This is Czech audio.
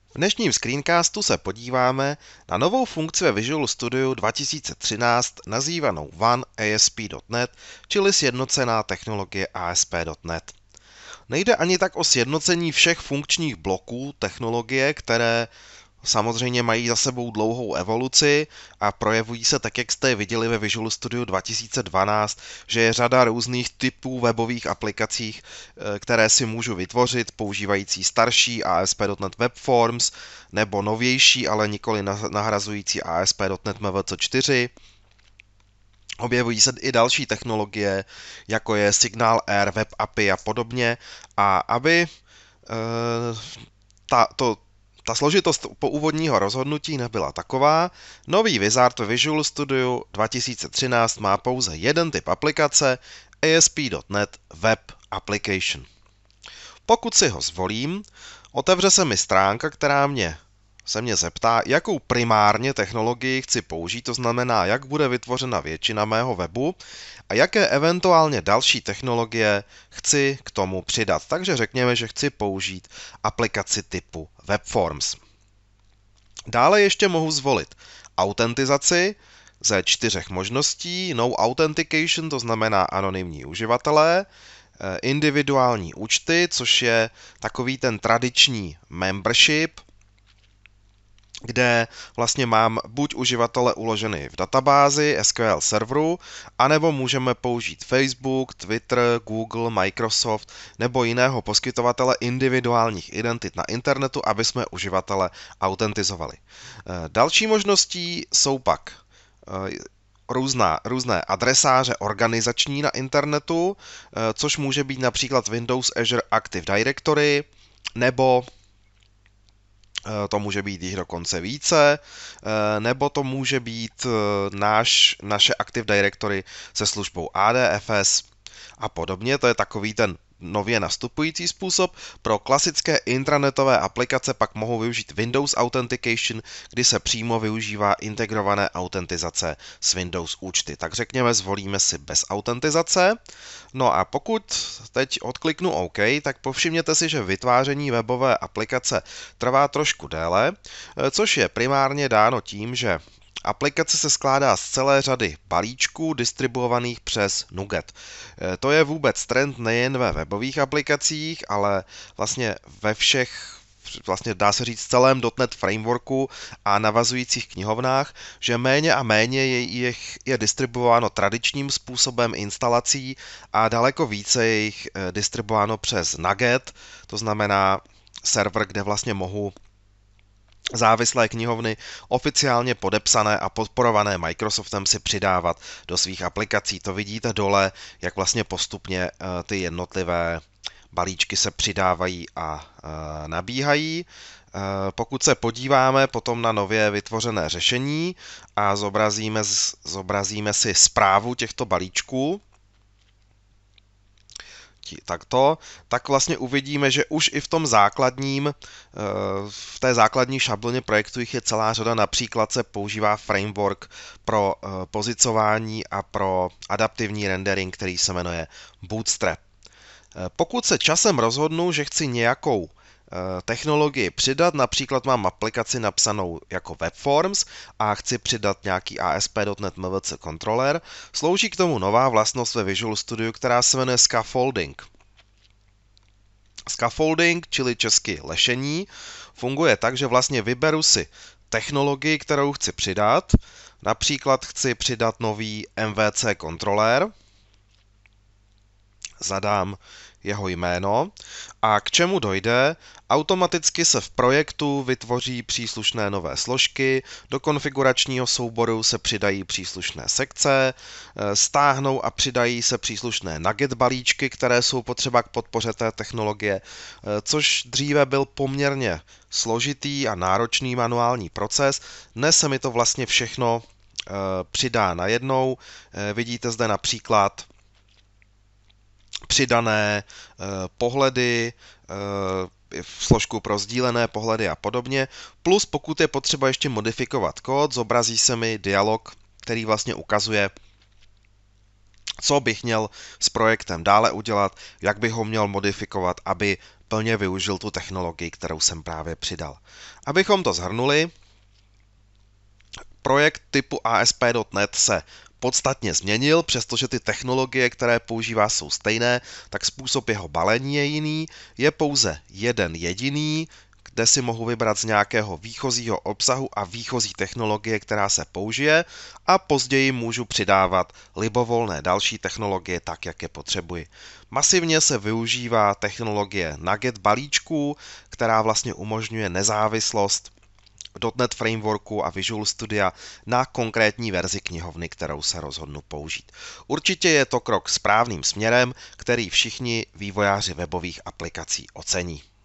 V dnešním screencastu se podíváme na novou funkci ve Visual Studio 2013 nazývanou One ASP.NET, čili sjednocená technologie ASP.NET. Nejde ani tak o sjednocení všech funkčních bloků technologie, které samozřejmě mají za sebou dlouhou evoluci a projevují se tak, jak jste je viděli ve Visual Studio 2012, že je řada různých typů webových aplikací, které si můžu vytvořit, používající starší ASP.NET Web Forms nebo novější, ale nikoli nahrazující ASP.NET MVC 4. Objevují se i další technologie, jako je Signal Air, Web API a podobně. A aby ta složitost po úvodního rozhodnutí nebyla taková, nový wizard ve Visual Studio 2013 má pouze jeden typ aplikace, ASP.NET Web Application. Pokud si ho zvolím, otevře se mi stránka, která se mě zeptá, jakou primárně technologii chci použít, to znamená, jak bude vytvořena většina mého webu a jaké eventuálně další technologie chci k tomu přidat. Takže řekněme, že chci použít aplikaci typu WebForms. Dále ještě mohu zvolit autentizaci ze 4 možností, no authentication, to znamená anonymní uživatelé, individuální účty, což je takový ten tradiční membership, kde vlastně mám buď uživatele uloženy v databázi SQL serveru, anebo můžeme použít Facebook, Twitter, Google, Microsoft nebo jiného poskytovatele individuálních identit na internetu, aby jsme uživatele autentizovali. Další možností jsou pak různé adresáře organizační na internetu, což může být například Windows Azure Active Directory, nebo to může být jich dokonce více, nebo to může být naše Active Directory se službou ADFS a podobně. To je takový ten nově nastupující způsob. Pro klasické intranetové aplikace pak mohou využít Windows Authentication, kdy se přímo využívá integrované autentizace s Windows účty. Tak řekněme, zvolíme si bez autentizace. No a pokud teď odkliknu OK, tak povšimněte si, že vytváření webové aplikace trvá trošku déle, což je primárně dáno tím, že aplikace se skládá z celé řady balíčků distribuovaných přes NuGet. To je vůbec trend nejen ve webových aplikacích, ale vlastně ve všech, vlastně dá se říct celém .NET frameworku a navazujících knihovnách, že méně a méně je distribuováno tradičním způsobem instalací a daleko více je jich distribuováno přes NuGet, to znamená server, kde vlastně mohu závislé knihovny oficiálně podepsané a podporované Microsoftem si přidávat do svých aplikací. To vidíte dole, jak vlastně postupně ty jednotlivé balíčky se přidávají a nabíhají. Pokud se podíváme potom na nově vytvořené řešení a zobrazíme si správu těchto balíčků, tak vlastně uvidíme, že už i v té základní šabloně projektu jich je celá řada, například se používá framework pro pozicování a pro adaptivní rendering, který se jmenuje Bootstrap. Pokud se časem rozhodnu, že chci nějakou technologii přidat, například mám aplikaci napsanou jako WebForms a chci přidat nějaký ASP.NET MVC controller, slouží k tomu nová vlastnost ve Visual Studio, která se jmenuje scaffolding. Scaffolding, čili česky lešení, funguje tak, že vlastně vyberu si technologii, kterou chci přidat, například chci přidat nový MVC controller, zadám jeho jméno a k čemu dojde, automaticky se v projektu vytvoří příslušné nové složky, do konfiguračního souboru se přidají příslušné sekce, stáhnou a přidají se příslušné nugget balíčky, které jsou potřeba k podpoře té technologie, což dříve byl poměrně složitý a náročný manuální proces. Dnes se mi to vlastně všechno přidá najednou. Vidíte zde například přidané pohledy, složku pro sdílené pohledy a podobně. Plus pokud je potřeba ještě modifikovat kód, zobrazí se mi dialog, který vlastně ukazuje, co bych měl s projektem dále udělat, jak bych ho měl modifikovat, aby plně využil tu technologii, kterou jsem právě přidal. Abychom to shrnuli, projekt typu ASP.NET se podstatně změnil, přestože ty technologie, které používá, jsou stejné, tak způsob jeho balení je jiný, je pouze jeden jediný, kde si mohu vybrat z nějakého výchozího obsahu a výchozí technologie, která se použije, a později můžu přidávat libovolné další technologie tak, jak je potřebuji. Masivně se využívá technologie Nugget balíčků, která vlastně umožňuje nezávislost .NET Frameworku a Visual Studia na konkrétní verzi knihovny, kterou se rozhodnu použít. Určitě je to krok správným směrem, který všichni vývojáři webových aplikací ocení.